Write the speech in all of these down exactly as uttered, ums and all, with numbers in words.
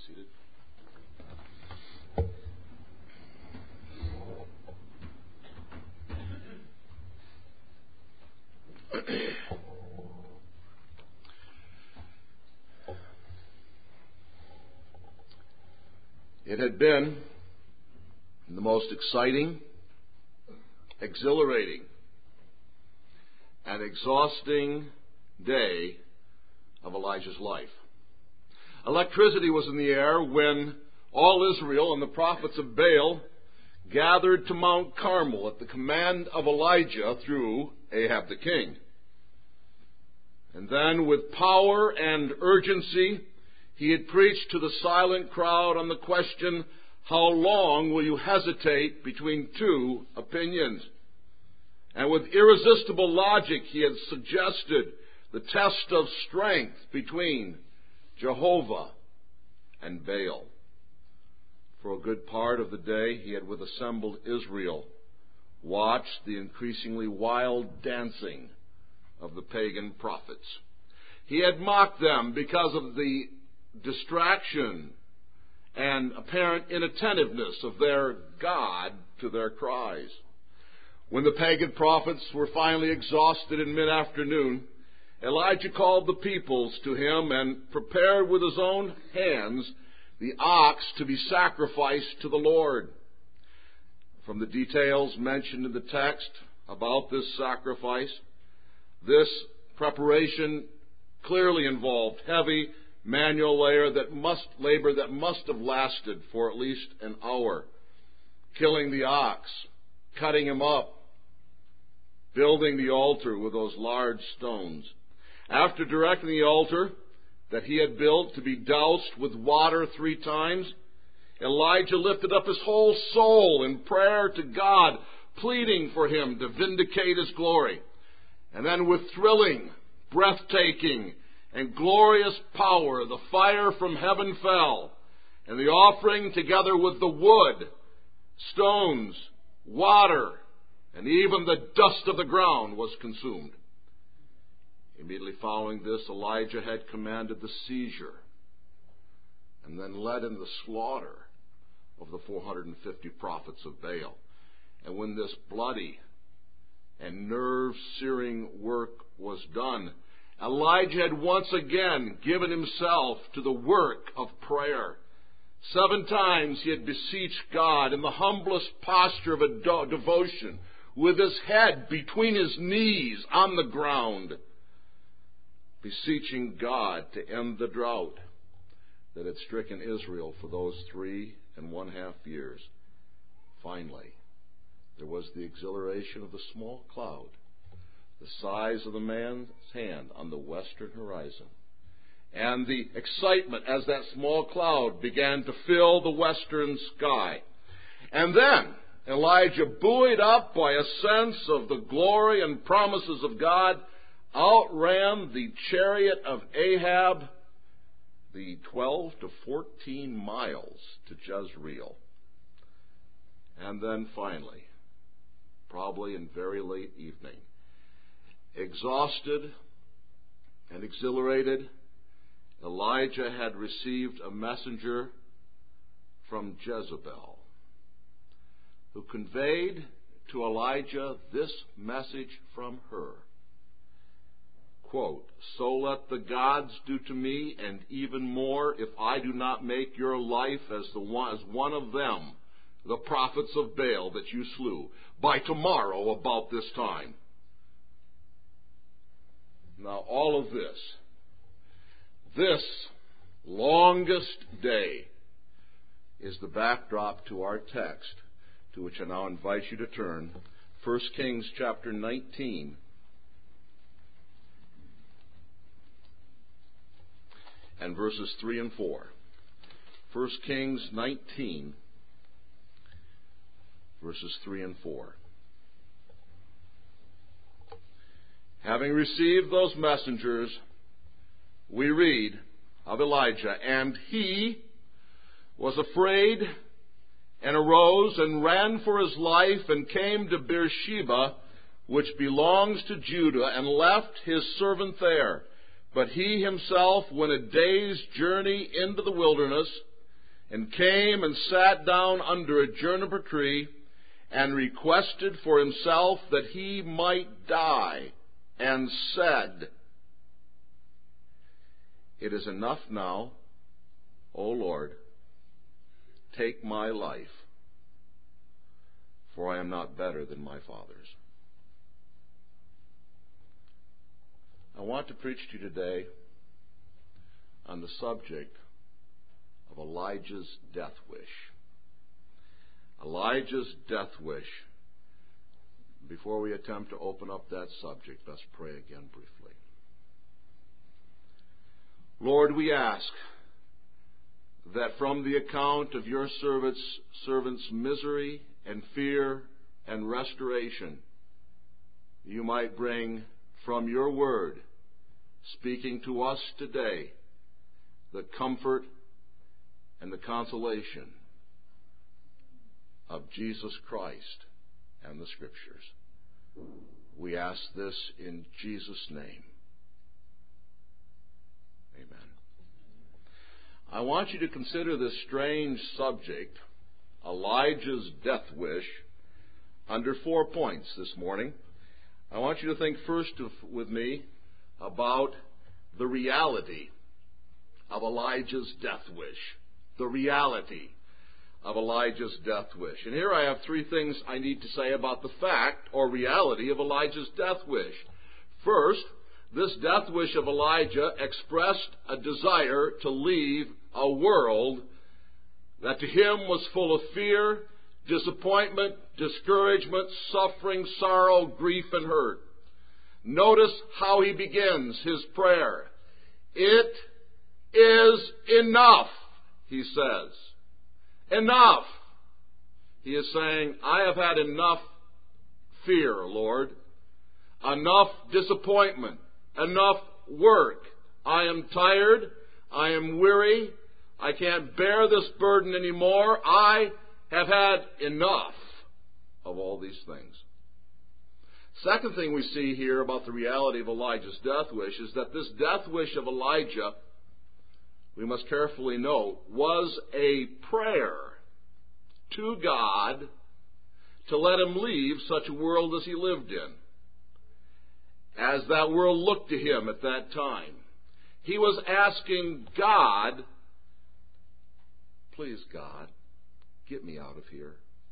seated. It had been the most exciting, exhilarating, and exhausting day of Elijah's life. Electricity was in the air when all Israel and the prophets of Baal gathered to Mount Carmel at the command of Elijah through Ahab the king. And then, with power and urgency, he had preached to the silent crowd on the question, how long will you hesitate between two opinions? And with irresistible logic, he had suggested the test of strength between Jehovah and Baal. For a good part of the day, he had with assembled Israel watched the increasingly wild dancing of the pagan prophets. He had mocked them because of the distraction and apparent inattentiveness of their God to their cries. When the pagan prophets were finally exhausted in mid-afternoon, Elijah called the peoples to him and prepared with his own hands the ox to be sacrificed to the Lord. From the details mentioned in the text about this sacrifice, this preparation clearly involved heavy manual labor that must labor that must have lasted for at least an hour. Killing the ox, cutting him up, building the altar with those large stones. After directing the altar that he had built to be doused with water three times, Elijah lifted up his whole soul in prayer to God, pleading for him to vindicate his glory. And then with thrilling, breathtaking, and glorious power, the fire from heaven fell, and the offering, together with the wood, stones, water, and even the dust of the ground, was consumed. Immediately following this, Elijah had commanded the seizure and then led in the slaughter of the four hundred fifty prophets of Baal. And when this bloody and nerve-searing work was done, Elijah had once again given himself to the work of prayer. Seven times he had beseeched God in the humblest posture of a do- devotion, with his head between his knees on the ground, beseeching God to end the drought that had stricken Israel for those three and one half years. Finally, there was the exhilaration of the small cloud, the size of the man's hand on the western horizon, and the excitement as that small cloud began to fill the western sky. And then Elijah, buoyed up by a sense of the glory and promises of God, outran the chariot of Ahab the twelve to fourteen miles to Jezreel. And then finally, probably in very late evening, exhausted and exhilarated, Elijah had received a messenger from Jezebel, who conveyed to Elijah this message from her. Quote, "So let the gods do to me, and even more, if I do not make your life as the one, as one of them, the prophets of Baal that you slew, by tomorrow about this time." Now all of this, this longest day, is the backdrop to our text, to which I now invite you to turn. First Kings chapter nineteen. And verses three and four. First Kings nineteen, verses three and four. Having received those messengers, we read of Elijah, "And he was afraid and arose and ran for his life and came to Beersheba, which belongs to Judah, and left his servant there. But he himself went a day's journey into the wilderness and came and sat down under a juniper tree, and requested for himself that he might die, and said, It is enough now, O Lord, take my life, for I am not better than my fathers. I want to preach to you today on the subject of Elijah's death wish. Elijah's death wish. Before we attempt to open up that subject, let's pray again briefly. Lord, we ask that from the account of your servant's, servant's misery and fear and restoration, you might bring from your word, speaking to us today, the comfort and the consolation of Jesus Christ and the Scriptures. We ask this in Jesus' name. Amen. I want you to consider this strange subject, Elijah's death wish, under four points this morning. I want you to think first of, with me about the reality of Elijah's death wish. The reality of Elijah's death wish. And here I have three things I need to say about the fact or reality of Elijah's death wish. First, this death wish of Elijah expressed a desire to leave a world that to him was full of fear, disappointment, discouragement, suffering, sorrow, grief, and hurt. Notice how he begins his prayer. It is enough, he says. Enough. He is saying, I have had enough fear, Lord. Enough disappointment. Enough work. I am tired. I am weary. I can't bear this burden anymore. I have had enough of all these things. Second thing we see here about the reality of Elijah's death wish is that this death wish of Elijah, we must carefully note, was a prayer to God to let him leave such a world as he lived in, as that world looked to him at that time. He was asking God, please, God, get me out of here.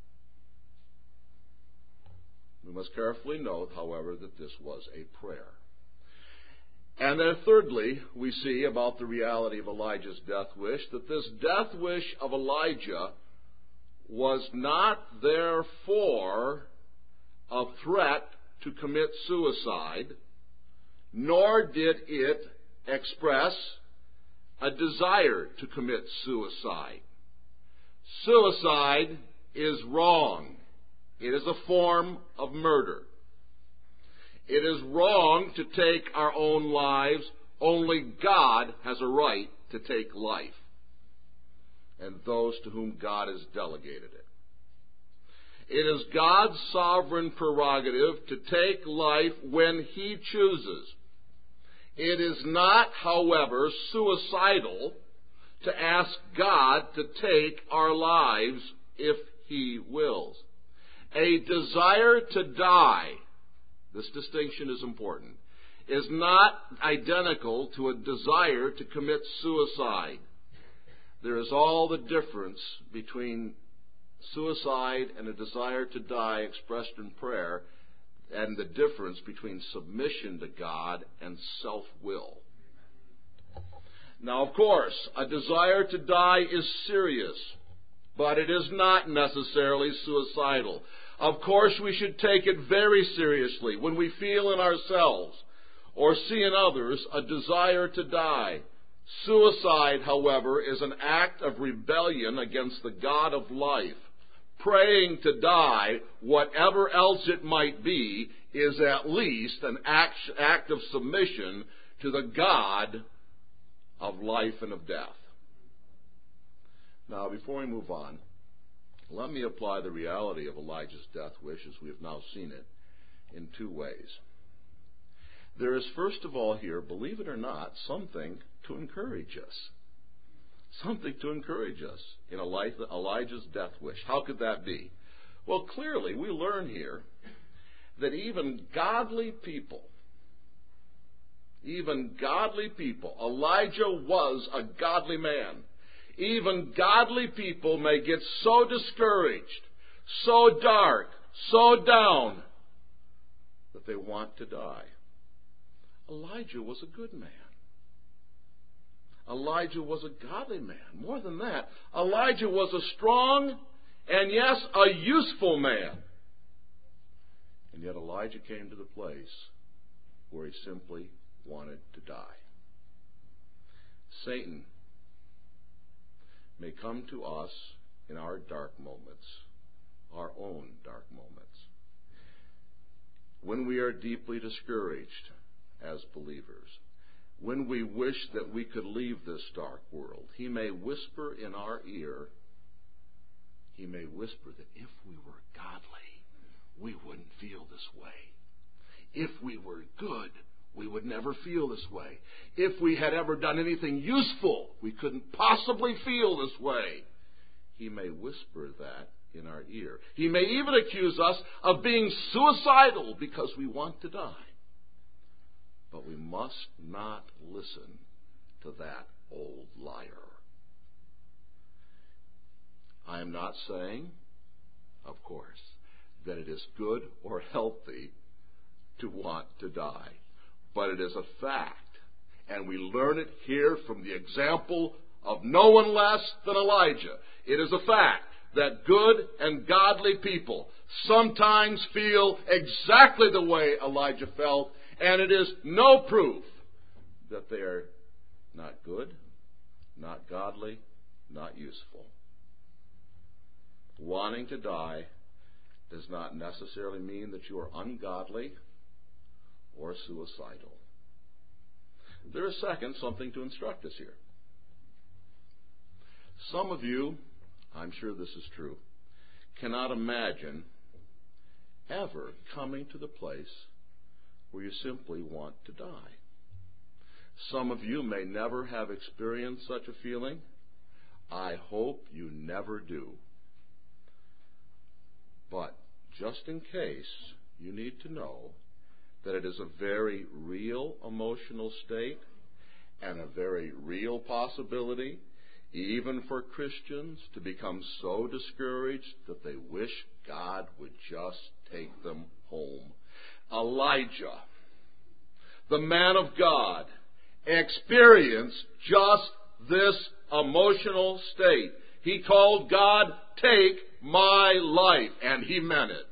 We must carefully note, however, that this was a prayer. And then thirdly, we see about the reality of Elijah's death wish, that this death wish of Elijah was not therefore a threat to commit suicide, nor did it express a desire to commit suicide. Suicide is wrong. It is a form of murder. It is wrong to take our own lives. Only God has a right to take life, and those to whom God has delegated it. It is God's sovereign prerogative to take life when He chooses. It is not, however, suicidal to ask God to take our lives if He wills. A desire to die, this distinction is important, is not identical to a desire to commit suicide. There is all the difference between suicide and a desire to die expressed in prayer, and the difference between submission to God and self-will. Now, of course, a desire to die is serious, but it is not necessarily suicidal. Of course, we should take it very seriously when we feel in ourselves or see in others a desire to die. Suicide, however, is an act of rebellion against the God of life. Praying to die, whatever else it might be, is at least an act, act of submission to the God of life and of death. Now, before we move on, let me apply the reality of Elijah's death wish as we have now seen it in two ways. There is, first of all, here, believe it or not, something to encourage us. something to encourage us in Elijah's death wish. How could that be? Well, clearly we learn here that even godly people, even godly people, Elijah was a godly man. Even godly people may get so discouraged, so dark, so down, that they want to die. Elijah was a good man. Elijah was a godly man. More than that, Elijah was a strong and, yes, a useful man. And yet Elijah came to the place where he simply wanted to die. Satan may come to us in our dark moments, our own dark moments. When we are deeply discouraged as believers, when we wish that we could leave this dark world, he may whisper in our ear, he may whisper that if we were godly, we wouldn't feel this way. If we were good, we would never feel this way. If we had ever done anything useful, we couldn't possibly feel this way. He may whisper that in our ear. He may even accuse us of being suicidal because we want to die. But we must not listen to that old liar. I am not saying, of course, that it is good or healthy to want to die. But it is a fact, and we learn it here from the example of no one less than Elijah. It is a fact that good and godly people sometimes feel exactly the way Elijah felt, and it is no proof that they are not good, not godly, not useful. Wanting to die does not necessarily mean that you are ungodly or suicidal. There is, second, something to instruct us here. Some of you, I'm sure this is true, cannot imagine ever coming to the place where you simply want to die. Some of you may never have experienced such a feeling. I hope you never do. But just in case, you need to know that it is a very real emotional state and a very real possibility, even for Christians, to become so discouraged that they wish God would just take them home. Elijah, the man of God, experienced just this emotional state. He called God, "Take my life," and he meant it.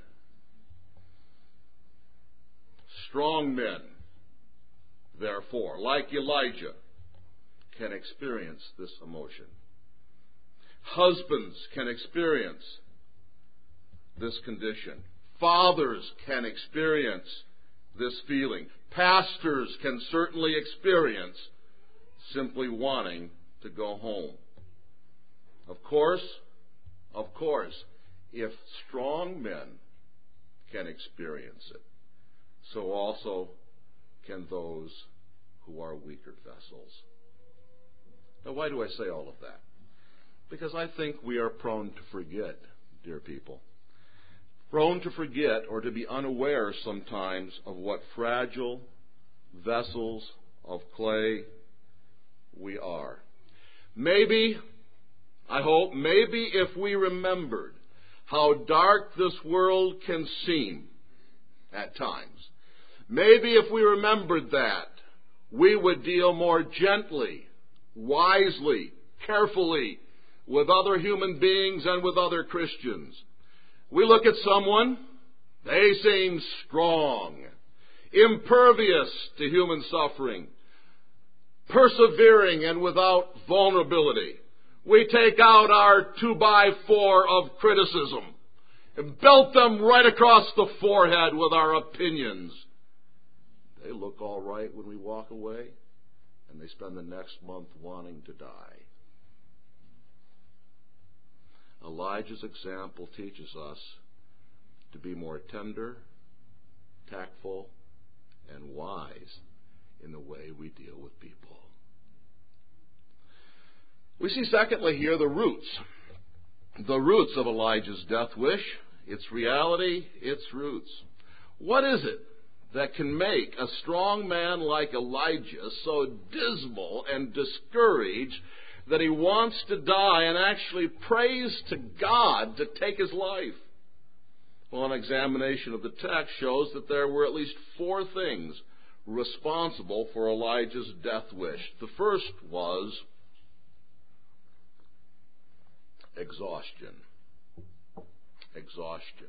Strong men, therefore, like Elijah, can experience this emotion. Husbands can experience this condition. Fathers can experience this feeling. Pastors can certainly experience simply wanting to go home. Of course, of course, if strong men can experience it, so also can those who are weaker vessels. Now, why do I say all of that? Because I think we are prone to forget, dear people. Prone to forget or to be unaware sometimes of what fragile vessels of clay we are. Maybe, I hope, maybe if we remembered how dark this world can seem at times, maybe if we remembered that, we would deal more gently, wisely, carefully with other human beings and with other Christians. We look at someone, they seem strong, impervious to human suffering, persevering and without vulnerability. We take out our two by four of criticism and belt them right across the forehead with our opinions. They look all right when we walk away, and they spend the next month wanting to die. Elijah's example teaches us to be more tender, tactful, and wise in the way we deal with people. We see, secondly, here the roots. The roots of Elijah's death wish, its reality, its roots. What is it that can make a strong man like Elijah so dismal and discouraged that he wants to die and actually prays to God to take his life? Well, an examination of the text shows that there were at least four things responsible for Elijah's death wish. The first was exhaustion. Exhaustion.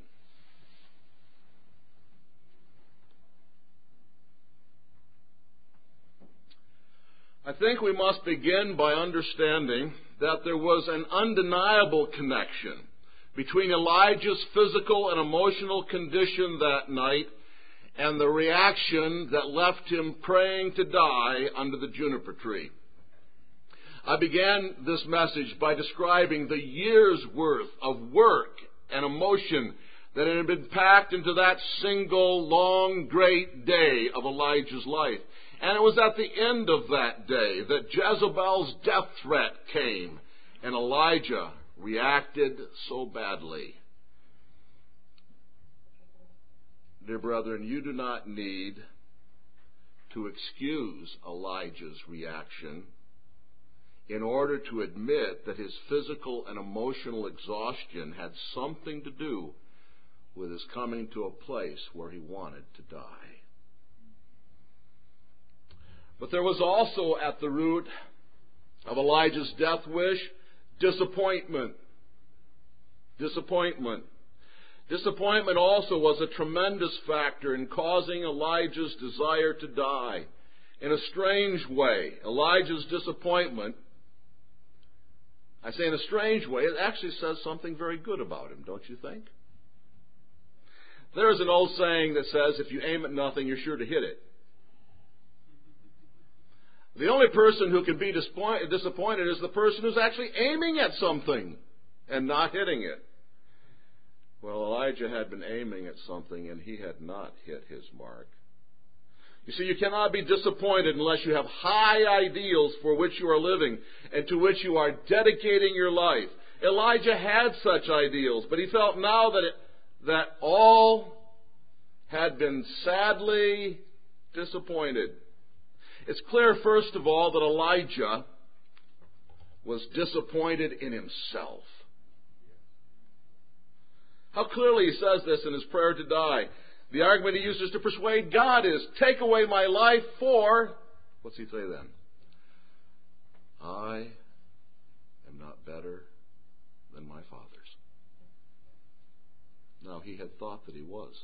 I think we must begin by understanding that there was an undeniable connection between Elijah's physical and emotional condition that night and the reaction that left him praying to die under the juniper tree. I began this message by describing the year's worth of work and emotion that had been packed into that single long, great day of Elijah's life. And it was at the end of that day that Jezebel's death threat came, and Elijah reacted so badly. Dear brethren, you do not need to excuse Elijah's reaction in order to admit that his physical and emotional exhaustion had something to do with his coming to a place where he wanted to die. But there was also at the root of Elijah's death wish disappointment. Disappointment. Disappointment also was a tremendous factor in causing Elijah's desire to die. In a strange way, Elijah's disappointment, I say in a strange way, it actually says something very good about him, don't you think? There's an old saying that says, if you aim at nothing, you're sure to hit it. The only person who can be disappointed is the person who's actually aiming at something and not hitting it. Well, Elijah had been aiming at something and he had not hit his mark. You see, you cannot be disappointed unless you have high ideals for which you are living and to which you are dedicating your life. Elijah had such ideals, but he felt now that it, that all had been sadly disappointed. It's clear, first of all, that Elijah was disappointed in himself. How clearly he says this in his prayer to die. The argument he uses to persuade God is, take away my life for, what's he say then? I am not better than my fathers. Now, he had thought that he was.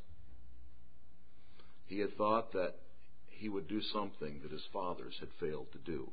He had thought that he would do something that his fathers had failed to do.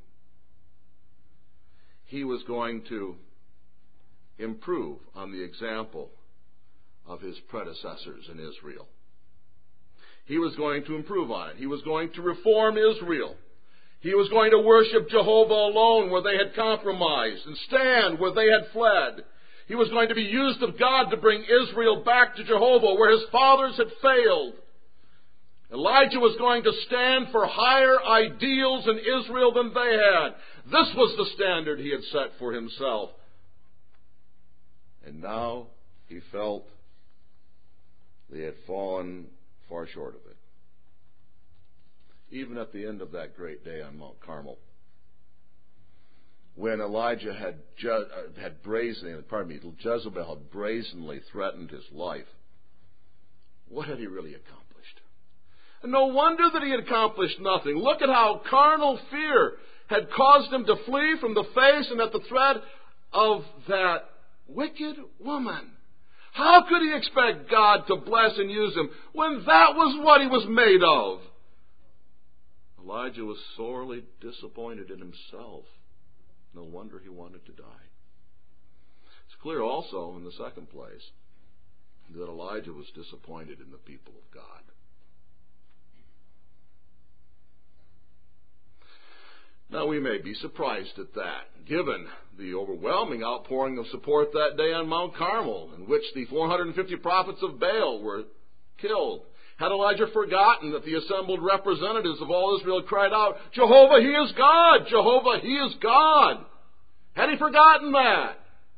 He was going to improve on the example of his predecessors in Israel. He was going to improve on it. He was going to reform Israel. He was going to worship Jehovah alone where they had compromised and stand where they had fled. He was going to be used of God to bring Israel back to Jehovah where his fathers had failed. Elijah was going to stand for higher ideals in Israel than they had. This was the standard he had set for himself. And now he felt they had fallen far short of it. Even at the end of that great day on Mount Carmel, when Elijah had Je- had brazenly, pardon me, Jezebel had brazenly threatened his life, what had he really accomplished? And no wonder that he had accomplished nothing. Look at how carnal fear had caused him to flee from the face and at the threat of that wicked woman. How could he expect God to bless and use him when that was what he was made of? Elijah was sorely disappointed in himself. No wonder he wanted to die. It's clear also, in the second place, that Elijah was disappointed in the people of God. Now, we may be surprised at that, given the overwhelming outpouring of support that day on Mount Carmel, in which the four hundred fifty prophets of Baal were killed. Had Elijah forgotten that the assembled representatives of all Israel cried out, Jehovah, He is God! Jehovah, He is God! Had he forgotten that?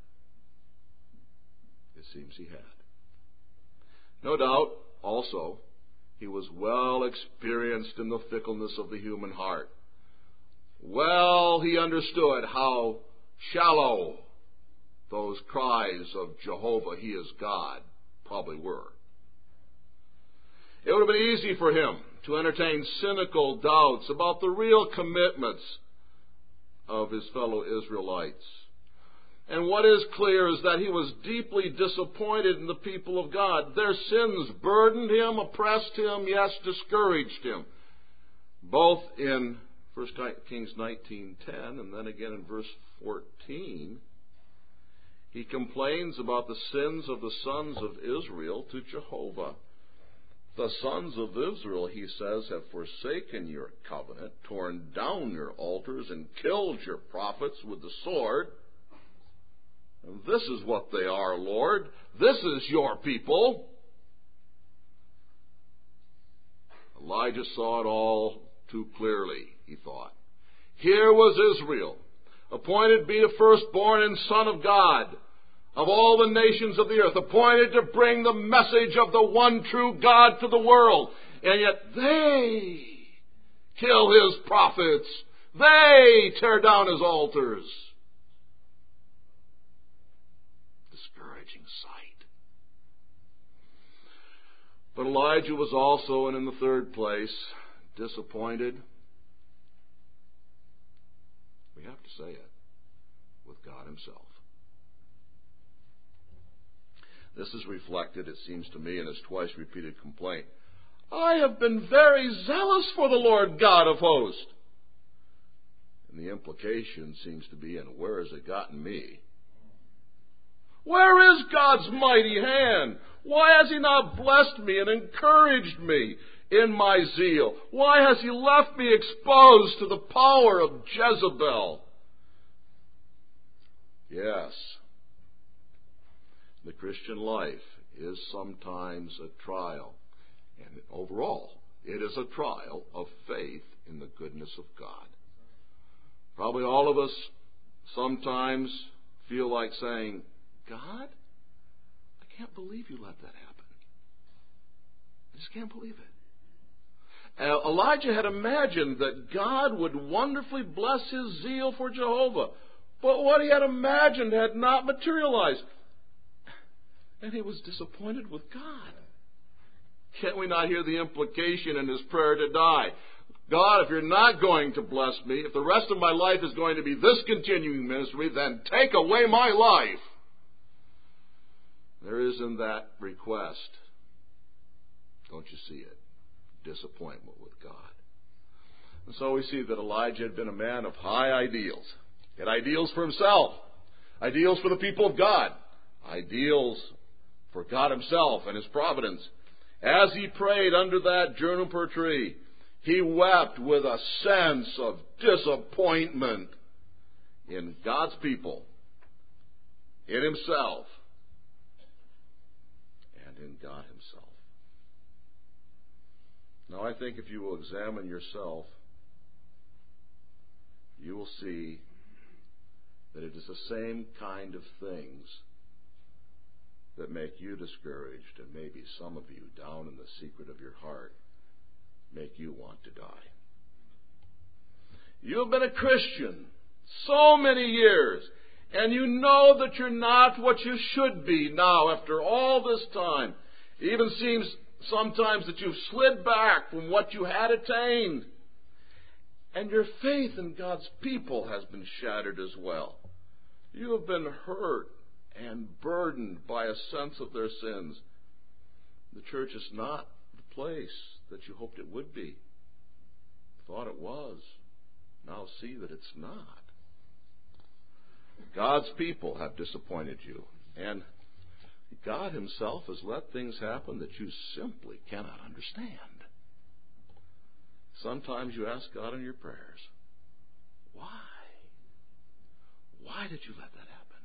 It seems he had. No doubt, also, he was well experienced in the fickleness of the human heart. Well, he understood how shallow those cries of Jehovah, He is God, probably were. It would have been easy for him to entertain cynical doubts about the real commitments of his fellow Israelites. And what is clear is that he was deeply disappointed in the people of God. Their sins burdened him, oppressed him, yes, discouraged him. Both in First Kings nineteen ten and then again in verse fourteen, he complains about the sins of the sons of Israel to Jehovah. The sons of Israel, he says, have forsaken your covenant, torn down your altars, and killed your prophets with the sword. And this is what they are, Lord. This is your people. Elijah saw it all too clearly, he thought. Here was Israel, appointed to be the firstborn and son of God, of all the nations of the earth, appointed to bring the message of the one true God to the world. And yet they kill His prophets. They tear down His altars. Discouraging sight. But Elijah was also, and in the third place, disappointed. We have to say it, with God Himself. This is reflected, it seems to me, in his twice repeated complaint. I have been very zealous for the Lord God of hosts. And the implication seems to be, and where has it gotten me? Where is God's mighty hand? Why has He not blessed me and encouraged me in my zeal? Why has He left me exposed to the power of Jezebel? Yes. The Christian life is sometimes a trial, and overall, it is a trial of faith in the goodness of God. Probably all of us sometimes feel like saying, God, I can't believe You let that happen. I just can't believe it. Uh, Elijah had imagined that God would wonderfully bless his zeal for Jehovah, but what he had imagined had not materialized. And he was disappointed with God. Can't we not hear the implication in his prayer to die? God, if You're not going to bless me, if the rest of my life is going to be this continuing ministry, then take away my life. There is in that request, don't you see it, disappointment with God. And so we see that Elijah had been a man of high ideals. He had ideals for himself, ideals for the people of God, ideals for God Himself and His providence. As he prayed under that juniper tree, he wept with a sense of disappointment in God's people, in himself, and in God Himself. Now, I think if you will examine yourself, you will see that it is the same kind of things that make you discouraged, and maybe some of you down in the secret of your heart make you want to die. You have been a Christian so many years, and you know that you're not what you should be now after all this time. It even seems sometimes that you've slid back from what you had attained. And your faith in God's people has been shattered as well. You have been hurt and burdened by a sense of their sins. The church is not the place that you hoped it would be. Thought it was. Now see that it's not. God's people have disappointed you, and God Himself has let things happen that you simply cannot understand. Sometimes you ask God in your prayers, why? Why did You let that happen?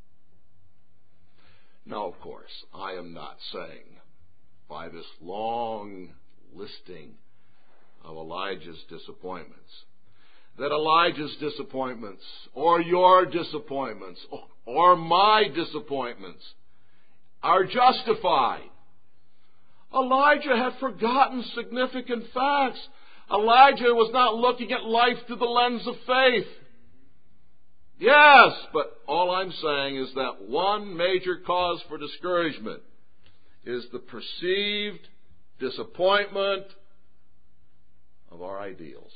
Now, of course, I am not saying by this long listing of Elijah's disappointments that Elijah's disappointments, or your disappointments, or my disappointments are justified. Elijah had forgotten significant facts. Elijah was not looking at life through the lens of faith. Yes, but all I'm saying is that one major cause for discouragement is the perceived disappointment of our ideals.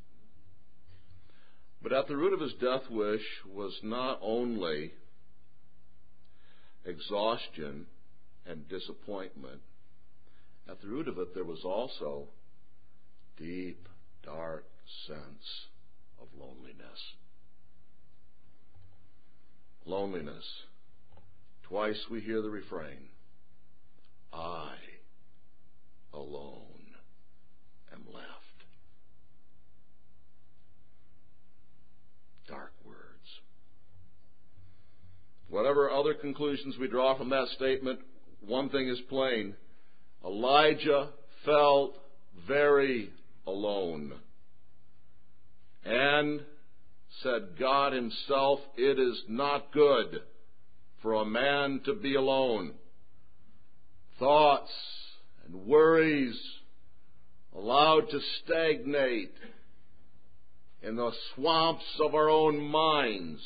But at the root of his death wish was not only exhaustion and disappointment. At the root of it, there was also deep, dark sense of loneliness. Loneliness. Twice we hear the refrain, I alone am left. Dark words. Whatever other conclusions we draw from that statement, one thing is plain. Elijah felt very alone and said, God himself, it is not good for a man to be alone. Thoughts and worries allowed to stagnate in the swamps of our own minds.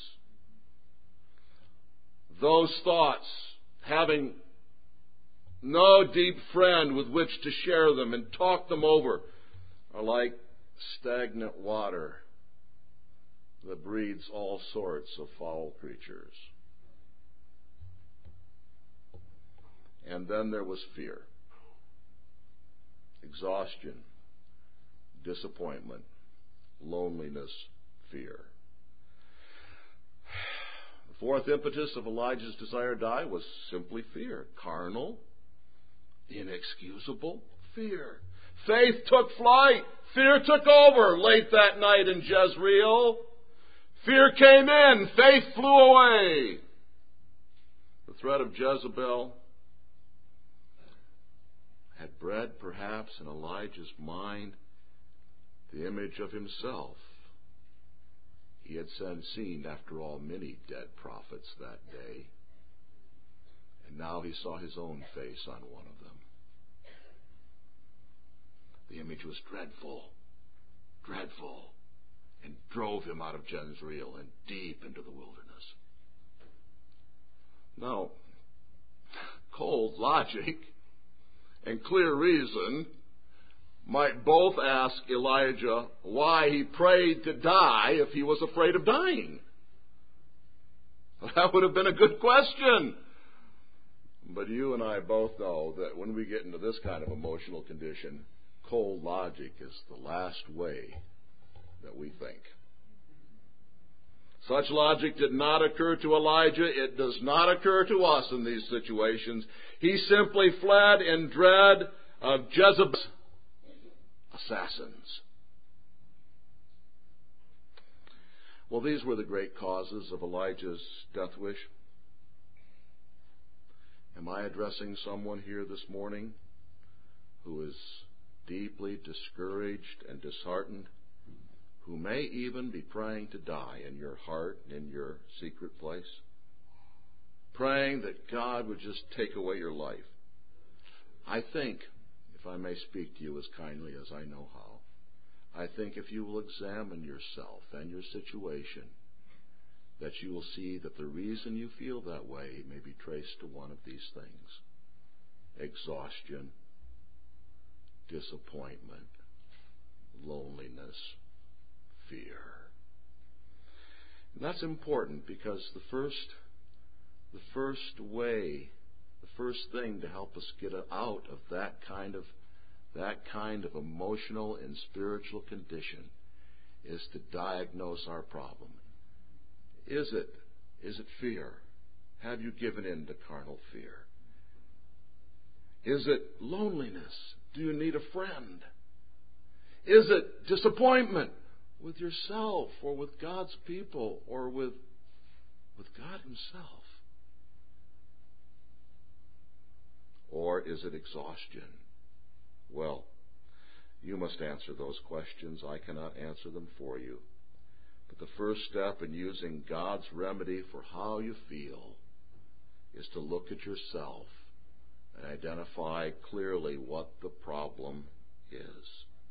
Those thoughts, having no deep friend with which to share them and talk them over, are like stagnant water that breeds all sorts of foul creatures. And then there was fear, exhaustion, disappointment, loneliness, fear. The fourth impetus of Elijah's desire to die was simply fear. Carnal, inexcusable fear. Faith took flight. Fear took over late that night in Jezreel. Fear came in. Faith flew away. The threat of Jezebel had bred, perhaps, in Elijah's mind the image of himself. He had seen, after all, many dead prophets that day. And now he saw his own face on one of them. The image was dreadful, dreadful, and drove him out of Jezreel and deep into the wilderness. Now, cold logic and clear reason might both ask Elijah why he prayed to die if he was afraid of dying. That would have been a good question. But you and I both know that when we get into this kind of emotional condition, cold logic is the last way that we think. Such logic did not occur to Elijah. It does not occur to us in these situations. He simply fled in dread of Jezebel's assassins. Well, these were the great causes of Elijah's death wish. Am I addressing someone here this morning who is deeply discouraged and disheartened, who may even be praying to die in your heart and in your secret place? Praying that God would just take away your life. I think, if I may speak to you as kindly as I know how, I think if you will examine yourself and your situation, that you will see that the reason you feel that way may be traced to one of these things: exhaustion, disappointment, loneliness, fear. And that's important because the first, the first way, the first thing to help us get out of that kind of that kind of emotional and spiritual condition is to diagnose our problem. Is it, is it fear? Have you given in to carnal fear? Is it loneliness? Do you need a friend? Is it disappointment with yourself or with God's people or with, with God himself? Or is it exhaustion? Well, you must answer those questions. I cannot answer them for you. that the first step in using God's remedy for how you feel is to look at yourself and identify clearly what the problem is.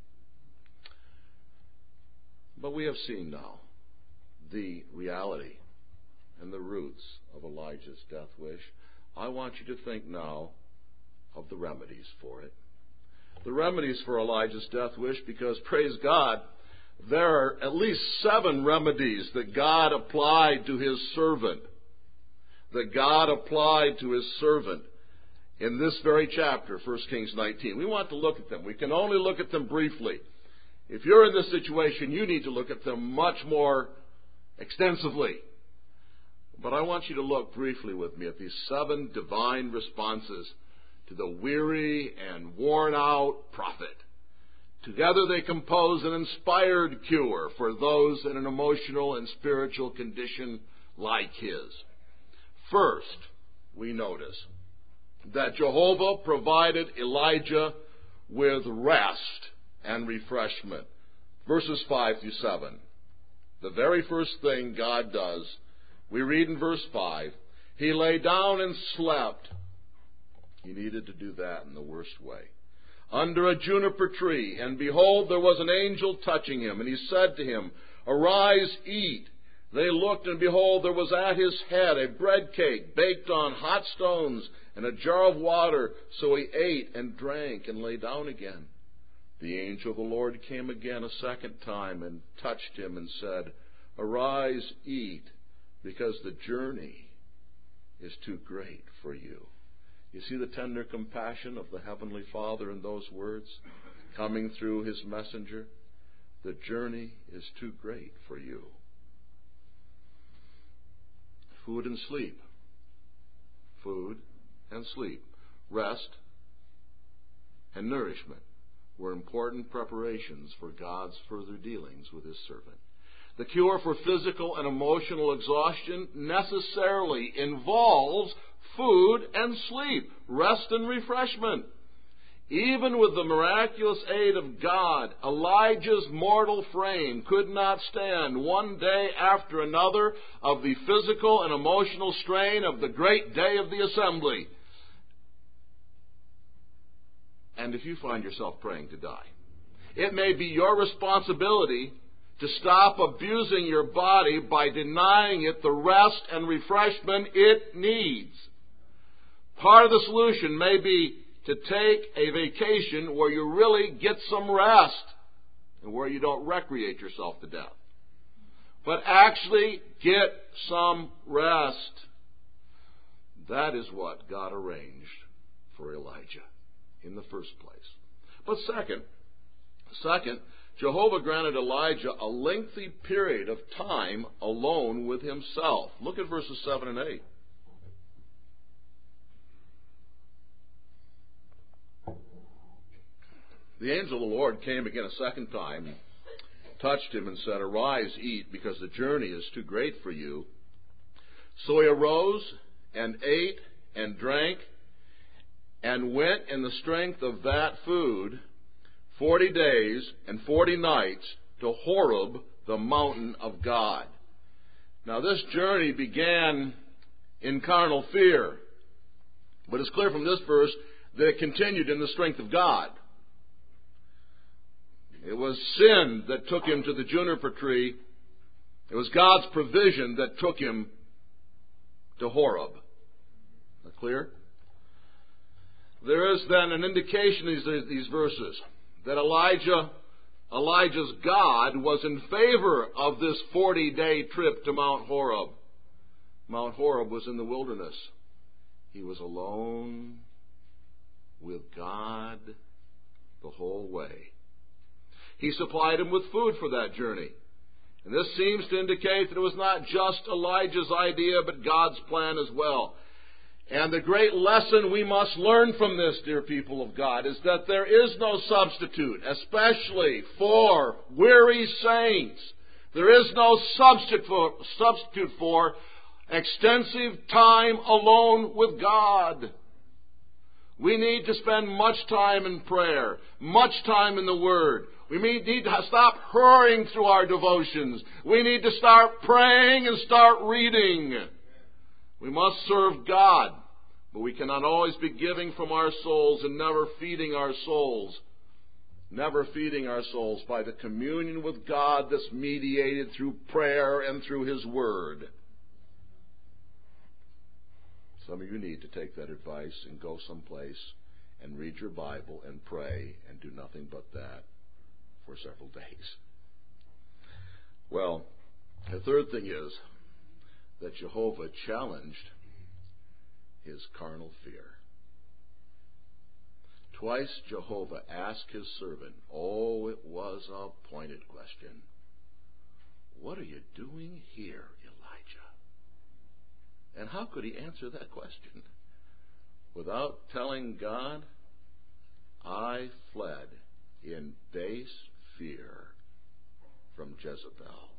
But we have seen now the reality and the roots of Elijah's death wish. I want you to think now of the remedies for it. The remedies for Elijah's death wish, because, praise God, there are at least seven remedies that God applied to his servant. That God applied to his servant in this very chapter, First Kings nineteen. We want to look at them. We can only look at them briefly. If you're in this situation, you need to look at them much more extensively. But I want you to look briefly with me at these seven divine responses to the weary and worn-out prophet. Together they compose an inspired cure for those in an emotional and spiritual condition like his. First, we notice that Jehovah provided Elijah with rest and refreshment. Verses five through seven. The very first thing God does, we read in verse five, he lay down and slept. He needed to do that in the worst way. Under a juniper tree, and behold, there was an angel touching him, and he said to him, arise, eat. They looked, and behold, there was at his head a bread cake baked on hot stones and a jar of water. So he ate and drank and lay down again. The angel of the Lord came again a second time and touched him and said, arise, eat, because the journey is too great for you. You see the tender compassion of the Heavenly Father in those words coming through his messenger? The journey is too great for you. Food and sleep. Food and sleep. Rest and nourishment were important preparations for God's further dealings with his servant. The cure for physical and emotional exhaustion necessarily involves food and sleep, rest and refreshment. Even with the miraculous aid of God, Elijah's mortal frame could not stand one day after another of the physical and emotional strain of the great day of the assembly. And if you find yourself praying to die, it may be your responsibility to stop abusing your body by denying it the rest and refreshment it needs. Part of the solution may be to take a vacation where you really get some rest and where you don't recreate yourself to death. But actually get some rest. That is what God arranged for Elijah in the first place. But second, second, Jehovah granted Elijah a lengthy period of time alone with himself. Look at verses seven and eight. The angel of the Lord came again a second time, and touched him and said, arise, eat, because the journey is too great for you. So he arose and ate and drank and went in the strength of that food forty days and forty nights to Horeb, the mountain of God. Now this journey began in carnal fear, but it's clear from this verse that it continued in the strength of God. It was sin that took him to the juniper tree. It was God's provision that took him to Horeb. Is that clear? There is then an indication in these verses that Elijah, Elijah's God was in favor of this forty-day trip to Mount Horeb. Mount Horeb was in the wilderness. He was alone with God the whole way. He supplied him with food for that journey. And this seems to indicate that it was not just Elijah's idea, but God's plan as well. And the great lesson we must learn from this, dear people of God, is that there is no substitute, especially for weary saints. There is no substitute for, substitute for extensive time alone with God. We need to spend much time in prayer, much time in the Word. We need to stop hurrying through our devotions. We need to start praying and start reading. We must serve God, but we cannot always be giving from our souls and never feeding our souls. Never feeding our souls by the communion with God that's mediated through prayer and through His Word. Some of you need to take that advice and go someplace and read your Bible and pray and do nothing but that for several days. Well, the third thing is that Jehovah challenged his carnal fear. Twice Jehovah asked his servant, oh, it was a pointed question, what are you doing here, Elijah? And how could he answer that question? Without telling God, I fled in base fear from Jezebel.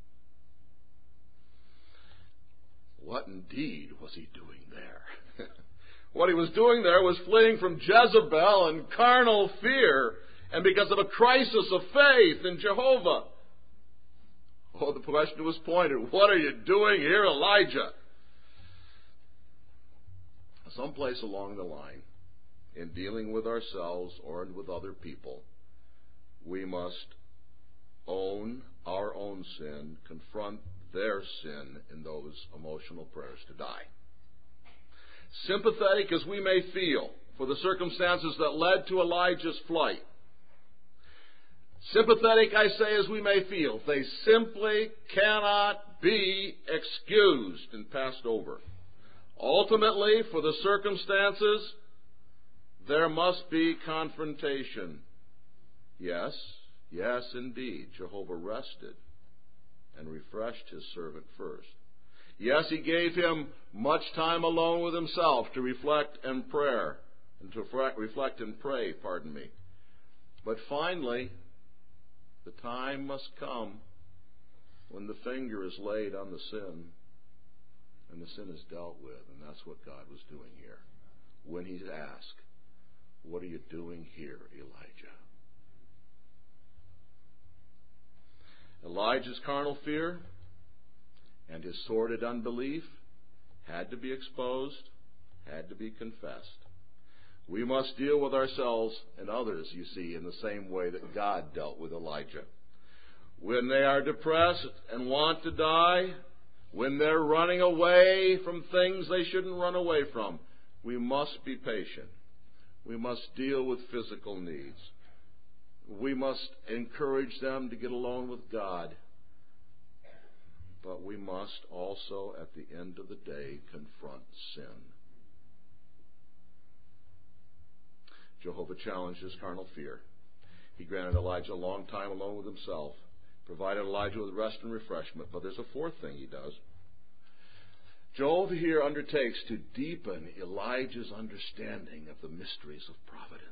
What indeed was he doing there? What he was doing there was fleeing from Jezebel and carnal fear, and because of a crisis of faith in Jehovah. Oh, the question was pointed, what are you doing here, Elijah? Someplace along the line, in dealing with ourselves or with other people, we must own our own sin, confront their sin in those emotional prayers to die. Sympathetic as we may feel for the circumstances that led to Elijah's flight, sympathetic, I say, as we may feel, they simply cannot be excused and passed over. Ultimately, for the circumstances, there must be confrontation. Yes, yes, indeed, Jehovah rested and refreshed his servant first. Yes, he gave him much time alone with himself to reflect and prayer, and to reflect and pray, pardon me. But finally, the time must come when the finger is laid on the sin and the sin is dealt with, and that's what God was doing here. When he's asked, what are you doing here, Elijah? Elijah's carnal fear and his sordid unbelief had to be exposed, had to be confessed. We must deal with ourselves and others, you see, in the same way that God dealt with Elijah. When they are depressed and want to die, when they're running away from things they shouldn't run away from, we must be patient. We must deal with physical needs. We must encourage them to get alone with God. But we must also, at the end of the day, confront sin. Jehovah challenged his carnal fear. He granted Elijah a long time alone with himself, provided Elijah with rest and refreshment. But there's a fourth thing he does. Jehovah here undertakes to deepen Elijah's understanding of the mysteries of providence.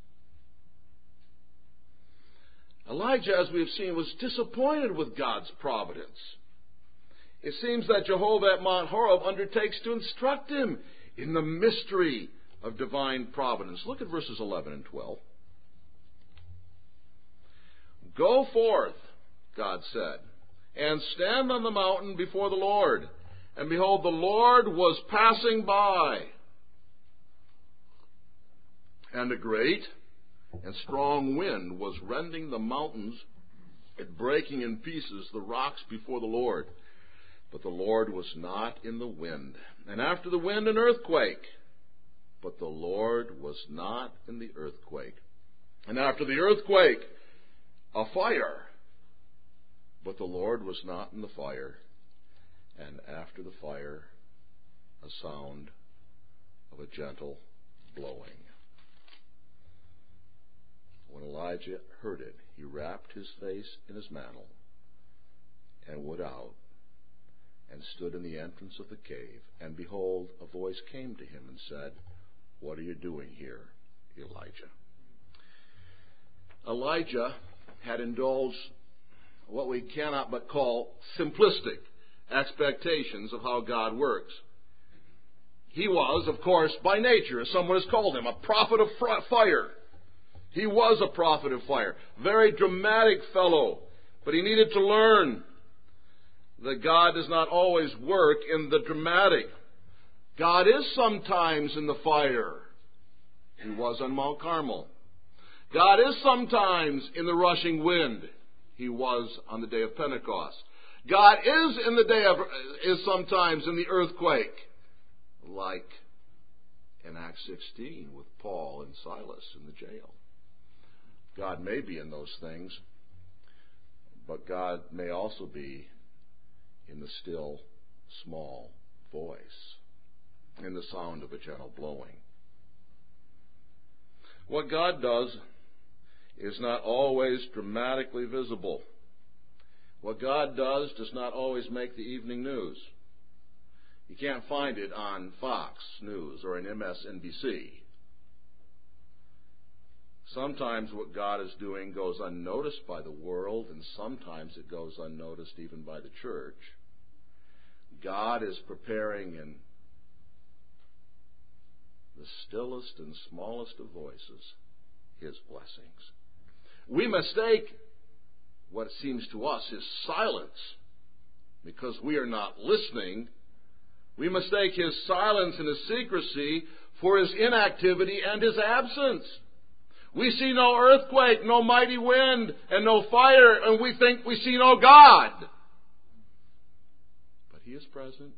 Elijah, as we have seen, was disappointed with God's providence. It seems that Jehovah at Mount Horeb undertakes to instruct him in the mystery of divine providence. Look at verses eleven and twelve. Go forth, God said, and stand on the mountain before the Lord. And behold, the Lord was passing by. And a great and strong wind was rending the mountains and breaking in pieces the rocks before the Lord. But the Lord was not in the wind. And after the wind, an earthquake. But the Lord was not in the earthquake. And after the earthquake, a fire. But the Lord was not in the fire. And after the fire, a sound of a gentle blowing. When Elijah heard it, he wrapped his face in his mantle and went out and stood in the entrance of the cave. And behold, a voice came to him and said, what are you doing here, Elijah? Elijah had indulged what we cannot but call simplistic expectations of how God works. He was, of course, by nature, as someone has called him, a prophet of fire. He was a prophet of fire. Very dramatic fellow. But he needed to learn that God does not always work in the dramatic. God is sometimes in the fire. He was on Mount Carmel. God is sometimes in the rushing wind. He was on the day of Pentecost. God is in the day of, is sometimes in the earthquake, like in Acts sixteen with Paul and Silas in the jail. God may be in those things, but God may also be in the still, small voice, in the sound of a gentle blowing. What God does is not always dramatically visible. What God does does not always make the evening news. You can't find it on Fox News or in M S N B C. Sometimes what God is doing goes unnoticed by the world, and sometimes it goes unnoticed even by the church. God is preparing in the stillest and smallest of voices His blessings. We mistake what seems to us His silence because we are not listening. We mistake His silence and His secrecy for His inactivity and His absence. We see no earthquake, no mighty wind, and no fire, and we think we see no God. But He is present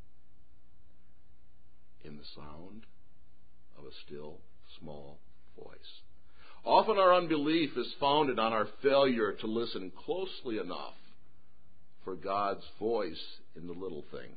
in the sound of a still, small voice. Often our unbelief is founded on our failure to listen closely enough for God's voice in the little things.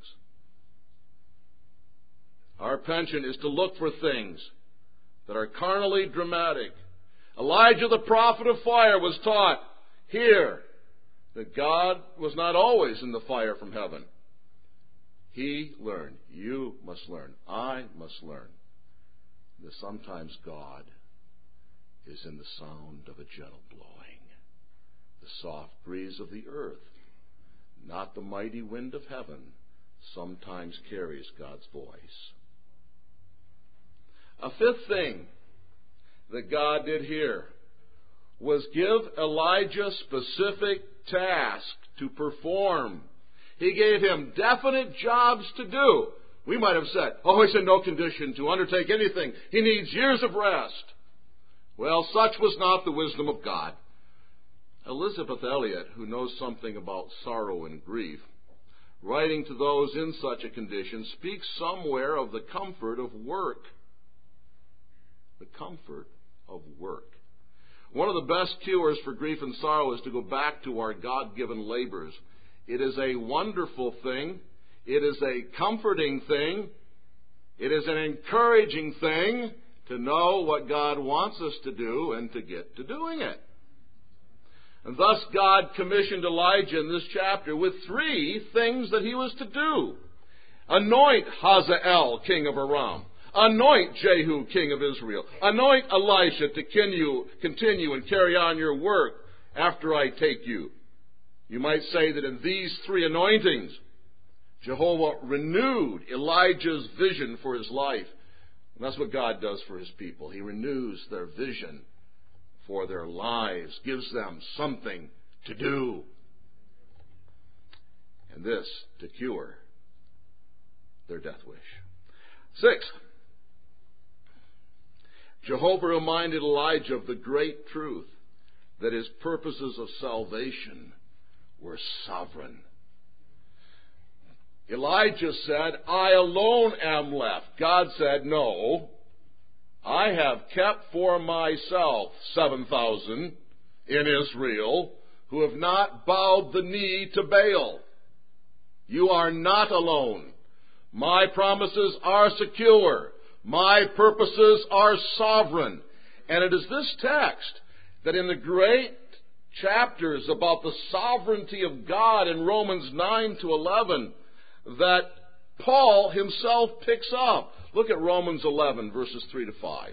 Our penchant is to look for things that are carnally dramatic. Elijah the prophet of fire was taught here that God was not always in the fire from heaven. He learned, you must learn, I must learn, that sometimes God is in the sound of a gentle blowing, the soft breeze of the earth, not the mighty wind of heaven, sometimes carries God's voice. A fifth thing that God did here was give Elijah specific tasks to perform. He gave him definite jobs to do. We might have said, oh, he's in no condition to undertake anything. He needs years of rest. Well, such was not the wisdom of God. Elisabeth Elliot, who knows something about sorrow and grief, writing to those in such a condition, speaks somewhere of the comfort of work. The comfort of work. One of the best cures for grief and sorrow is to go back to our God-given labors. It is a wonderful thing. It is a comforting thing. It is an encouraging thing to know what God wants us to do and to get to doing it. And thus God commissioned Elijah in this chapter with three things that he was to do. Anoint Hazael, king of Aram. Anoint Jehu, king of Israel. Anoint Elisha to continue, continue and carry on your work after I take you. You might say that in these three anointings, Jehovah renewed Elijah's vision for his life. And that's what God does for His people. He renews their vision for their lives, gives them something to do. And this to cure their death wish. Sixth, Jehovah reminded Elijah of the great truth that his purposes of salvation were sovereign. Elijah said, I alone am left. God said, no, I have kept for myself seven thousand in Israel who have not bowed the knee to Baal. You are not alone. My promises are secure. My purposes are sovereign. And it is this text that in the great chapters about the sovereignty of God in Romans nine to eleven that Paul himself picks up. Look at Romans eleven, verses three to five.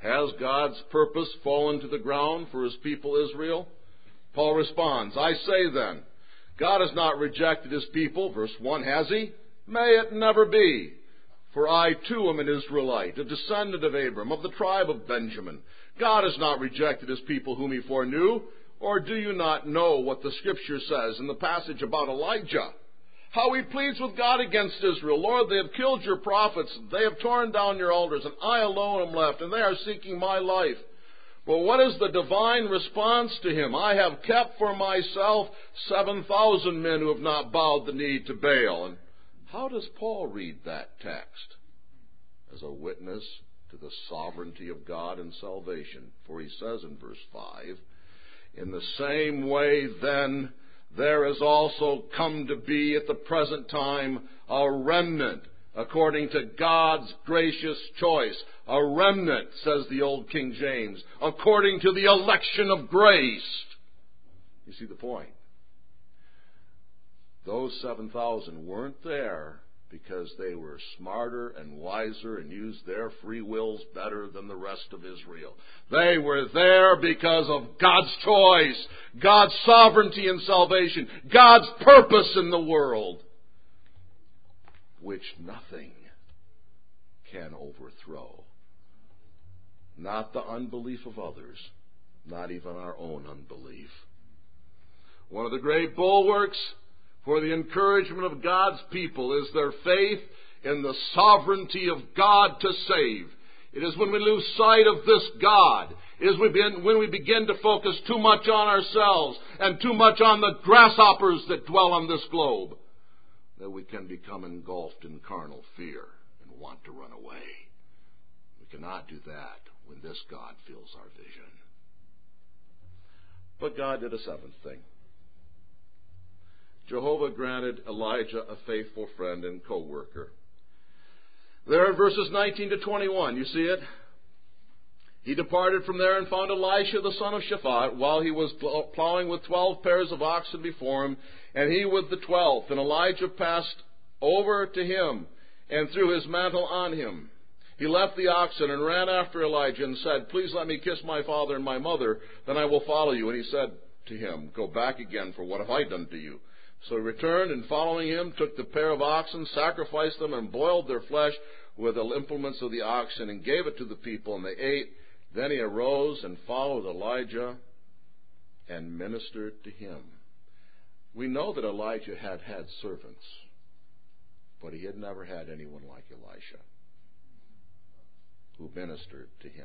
Has God's purpose fallen to the ground for His people Israel? Paul responds, I say then, God has not rejected His people, verse one, has He? May it never be. For I too am an Israelite, a descendant of Abram, of the tribe of Benjamin. God has not rejected His people whom He foreknew. Or do you not know what the Scripture says in the passage about Elijah? How he pleads with God against Israel. Lord, they have killed your prophets. They have torn down your altars, and I alone am left, and they are seeking my life. But what is the divine response to him? I have kept for myself seven thousand men who have not bowed the knee to Baal. And how does Paul read that text? As a witness to the sovereignty of God and salvation. For he says in verse five, in the same way then, there has also come to be at the present time a remnant according to God's gracious choice. A remnant, says the old King James, according to the election of grace. You see the point? Those seven thousand weren't there because they were smarter and wiser and used their free wills better than the rest of Israel. They were there because of God's choice, God's sovereignty and salvation, God's purpose in the world, which nothing can overthrow. Not the unbelief of others, not even our own unbelief. One of the great bulwarks for the encouragement of God's people is their faith in the sovereignty of God to save. It is when we lose sight of this God, it is when we begin to focus too much on ourselves and too much on the grasshoppers that dwell on this globe, that we can become engulfed in carnal fear and want to run away. We cannot do that when this God fills our vision. But God did a seventh thing. Jehovah granted Elijah a faithful friend and co-worker. There in verses nineteen to twenty-one, you see it? He departed from there and found Elisha the son of Shaphat while he was plowing with twelve pairs of oxen before him, and he with the twelfth. And Elijah passed over to him and threw his mantle on him. He left the oxen and ran after Elijah and said, please let me kiss my father and my mother, then I will follow you. And he said to him, go back again, for what have I done to you? So he returned, and following him, took the pair of oxen, sacrificed them, and boiled their flesh with the implements of the oxen, and gave it to the people, and they ate. Then he arose and followed Elijah and ministered to him. We know that Elijah had had servants, but he had never had anyone like Elisha who ministered to him.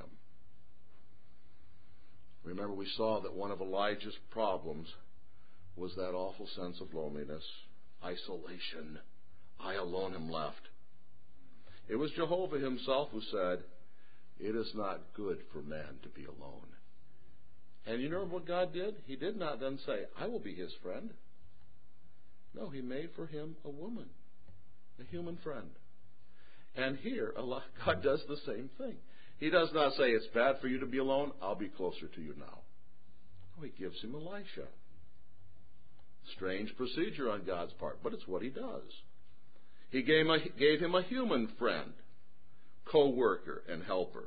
Remember, we saw that one of Elijah's problems was that awful sense of loneliness, isolation. I alone am left. It was Jehovah himself who said, it is not good for man to be alone. And you know what God did? He did not then say, I will be his friend. No, he made for him a woman, a human friend. And here, God does the same thing. He does not say, it's bad for you to be alone, I'll be closer to you now. No, he gives him Elisha. Strange procedure on God's part, but it's what he does. He gave, a, gave him a human friend, co-worker, and helper.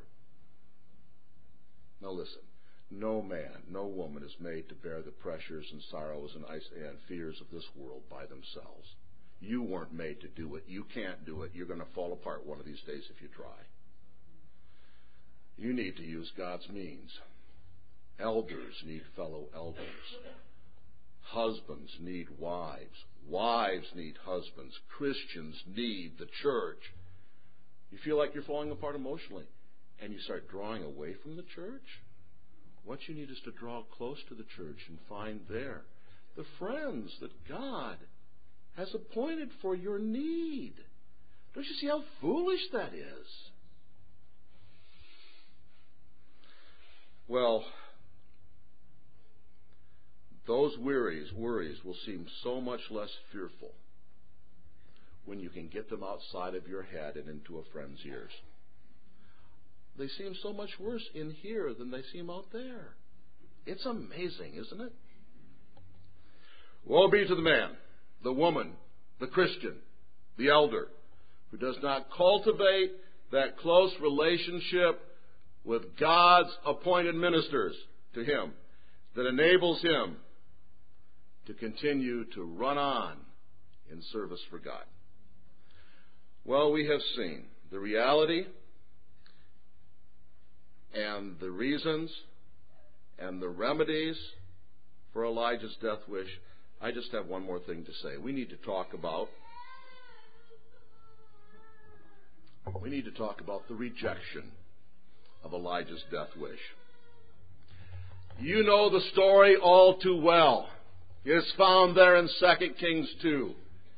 Now listen, no man, no woman is made to bear the pressures and sorrows and, and fears of this world by themselves. You weren't made to do it. You can't do it. You're going to fall apart one of these days if you try. You need to use God's means. Elders need fellow elders. Husbands need wives. Wives need husbands. Christians need the church. You feel like you're falling apart emotionally, and you start drawing away from the church? What you need is to draw close to the church and find there the friends that God has appointed for your need. Don't you see how foolish that is? Well, those worries, worries will seem so much less fearful when you can get them outside of your head and into a friend's ears. They seem so much worse in here than they seem out there. It's amazing, isn't it? Woe be to the man, the woman, the Christian, the elder, who does not cultivate that close relationship with God's appointed ministers to him that enables him to continue to run on in service for God. Well, we have seen the reality and the reasons and the remedies for Elijah's death wish. I just have one more thing to say. We need to talk about we need to talk about the rejection of Elijah's death wish. You know the story all too well. It's found there in Second Kings two.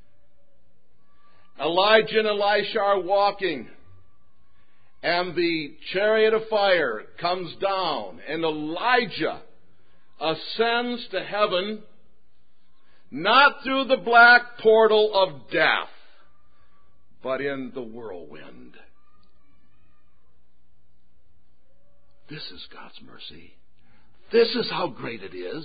Elijah and Elisha are walking, and the chariot of fire comes down, and Elijah ascends to heaven, not through the black portal of death, but in the whirlwind. This is God's mercy. This is how great it is.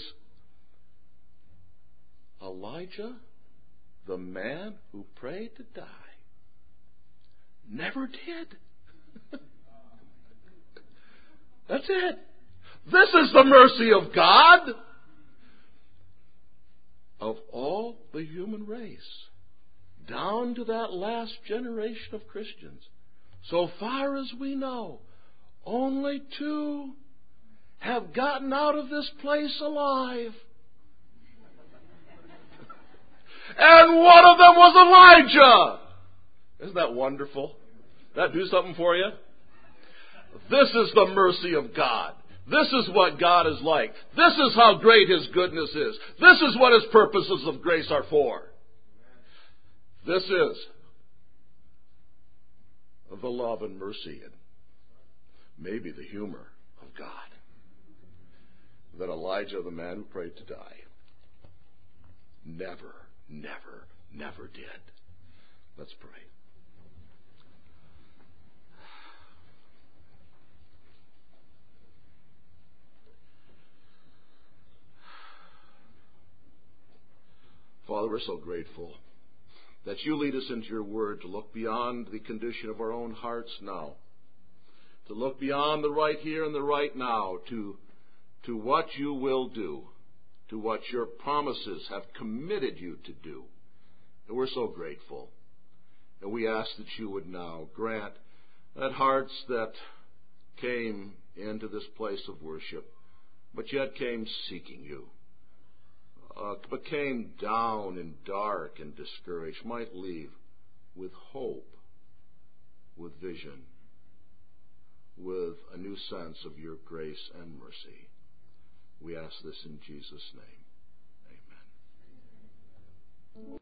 Elijah, the man who prayed to die, never did. That's it. This is the mercy of God. Of all the human race, down to that last generation of Christians, so far as we know, only two have gotten out of this place alive. And one of them was Elijah. Isn't that wonderful? That do something for you? This is the mercy of God. This is what God is like. This is how great His goodness is. This is what His purposes of grace are for. This is the love and mercy and maybe the humor of God. That Elijah, the man who prayed to die, never, never, never did. Let's pray. Father, we're so grateful that you lead us into your word to look beyond the condition of our own hearts now, to look beyond the right here and the right now, to, to what you will do, to what your promises have committed you to do. And we're so grateful. And we ask that you would now grant that hearts that came into this place of worship, but yet came seeking you, Uh, became down and dark and discouraged, might leave with hope, with vision, with a new sense of your grace and mercy. We ask this in Jesus' name. Amen.